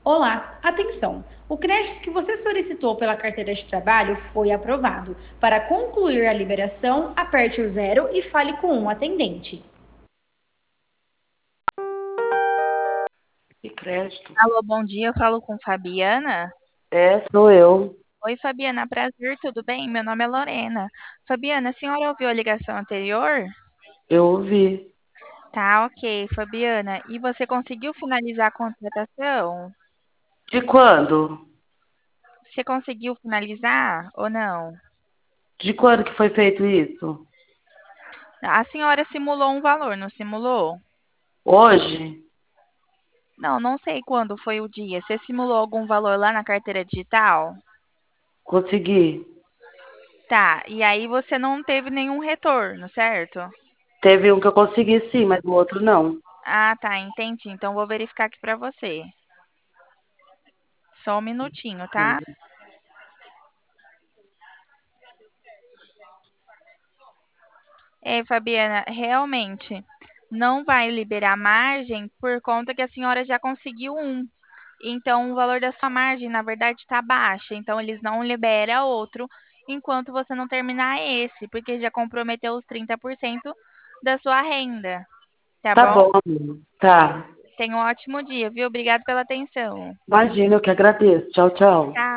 Olá, atenção! O crédito que você solicitou pela carteira de trabalho foi aprovado. Para concluir a liberação, aperte o zero e fale com um atendente. Que crédito? Alô, bom dia, eu falo com Fabiana. É, sou eu. Oi, Fabiana, prazer, tudo bem? Meu nome é Lorena. Fabiana, a senhora ouviu a ligação anterior? Eu ouvi. Tá, ok, Fabiana. E você conseguiu finalizar a contratação? De quando? Você conseguiu finalizar ou não? De quando que foi feito isso? A senhora simulou um valor, não simulou? Hoje? Não, não sei quando foi o dia. Você simulou algum valor lá na carteira digital? Consegui. Tá, e aí você não teve nenhum retorno, certo? Teve um que eu consegui sim, mas o outro não. Ah, tá, entendi. Então vou verificar aqui pra você. Só um minutinho, tá? É, Fabiana, realmente não vai liberar margem por conta que a senhora já conseguiu um. Então, o valor da sua margem, na verdade, está baixa. Então, eles não liberam outro enquanto você não terminar esse, porque já comprometeu os 30% da sua renda. Tá Tá bom? bom, amor. Tá. Tenha um ótimo dia, viu? Obrigada pela atenção. Imagina, eu que agradeço. Tchau, tchau. Tchau.